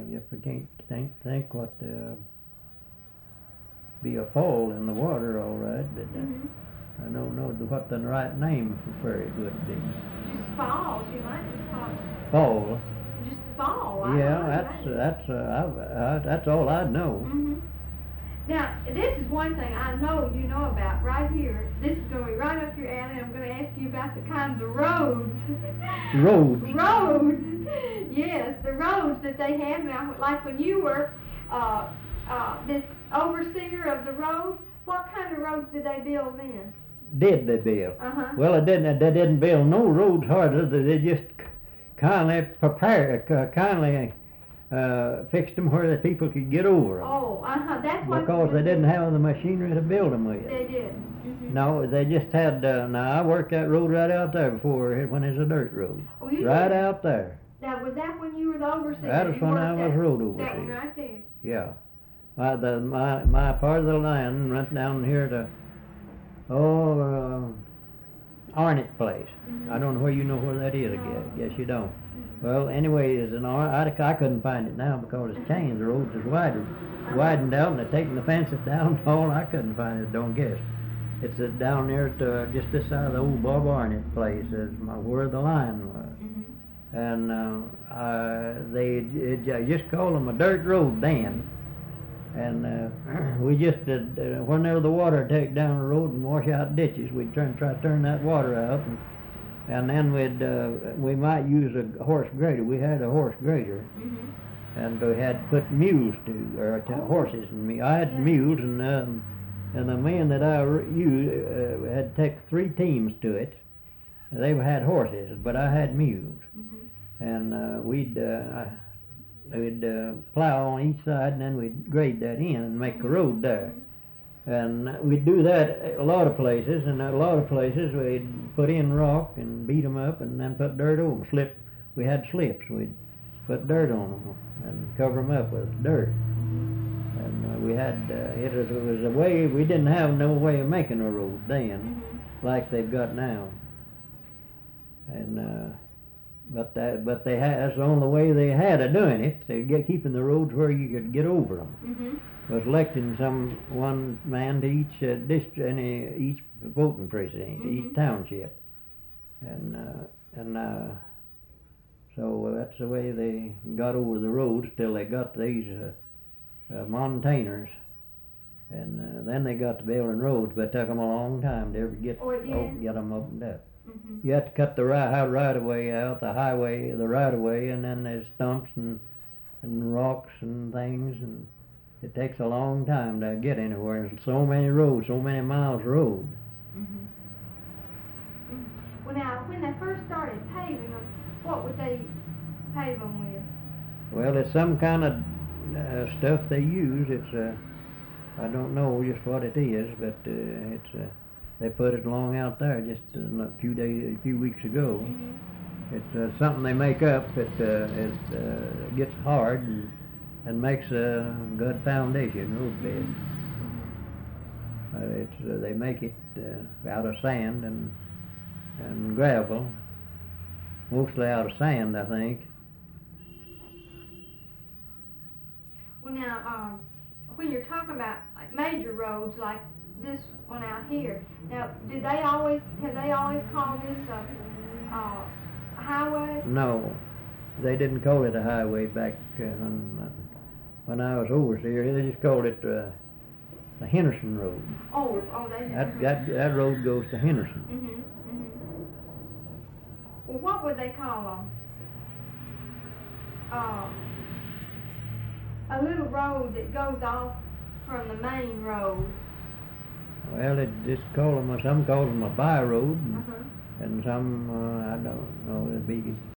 if I can't think what be a fall in the water, all right, but I don't know what the right name for it would be. Just falls. You might just call it Fall. just fall. Yeah, that's all I know. Now, this is one thing I know you know about right here. This is going to be right up your alley. I'm going to ask you about the kinds of roads. Roads. Roads. Yes, the roads that they have now. Like when you were this overseer of the road, what kind of roads did they build then? Did they build? Well, they didn't build no roads harder. They just kindly fixed them where the people could get over them. Oh, that's what. Because they didn't have the machinery to build them with. They did. No, they just had. Now I worked that road right out there before when it was a dirt road. Oh, you right did? Out there. Now, was that when you were the overseer? That was when I was road overseer. That one right there. Yeah. My part of the line went down here to Arnett Place. I don't know where you know where that is. I guess you don't. Well, anyway, I couldn't find it now because it's changed. The roads is widened out, and they're taking the fences down. All I couldn't find it. Don't guess. It's down there at just this side of the old Bob Arnett place, is where the line was. And they just called them a dirt road then. And we just did, whenever the water take down the road and wash out ditches, we'd try to turn that water out, and then we might use a horse grader. We had a horse grader, and we had put mules to horses and me. I had mules, and the men that I used had to take 3 teams to it. They had horses, but I had mules, and we'd plow on each side, and then we'd grade that in and make a road there. And we'd do that a lot of places, and a lot of places we'd put in rock and beat them up and then put dirt over them. We had slips. We'd put dirt on them and cover them up with dirt. And we had, it was a way, we didn't have no way of making a road then, like they've got now. And but they had, that's the only way they had of doing it. Keeping the roads where you could get over them. Was electing one man to each district, each voting precinct, each township, and so that's the way they got over the roads till they got these Montainers, and then they got to building roads, but it took them a long time to ever get them opened up. You have to cut the right of way out, the highway, the right of way, and then there's stumps and rocks and things, and it takes a long time to get anywhere. There's so many roads, so many miles of road. Well, now, when they first started paving them, what would they pave them with? Well, it's some kind of stuff they use. It's I don't know just what it is, but it's they put it along out there just a few weeks ago. It's something they make up. It gets hard and makes a good foundation, road bed. They make it out of sand and gravel, mostly out of sand, I think. Well, now, when you're talking about like major roads like this one out here, now have they always called this a highway? No, they didn't call it a highway back when I was overseer. They just called it the Henderson Road. Oh, that road goes to Henderson. Well, what would they call them? A little road that goes off from the main road. Well, it just some call them a by road, and some I don't know. It'd be